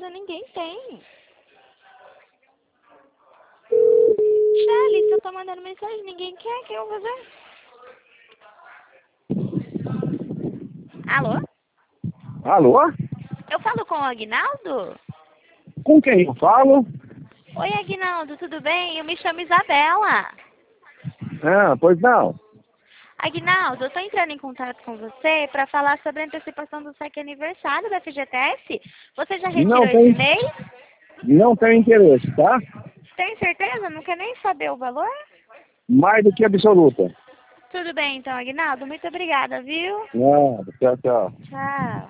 certeza, ninguém tem. Shelly, se eu tô mandando mensagem, ninguém quer, o que eu vou fazer? Alô? Alô? Eu falo com o Aguinaldo? Com quem eu falo? Oi, Aguinaldo, tudo bem? Eu me chamo Isabela. Ah, pois não. Aguinaldo, eu tô entrando em contato com você para falar sobre a antecipação do saque aniversário da FGTS. Você já retirou esse mês? Não tenho interesse, tá? Tem certeza? Não quer nem saber o valor? Mais do que absoluta. Tudo bem, então, Aguinaldo. Muito obrigada, viu? Nada, tchau, tchau. Tchau.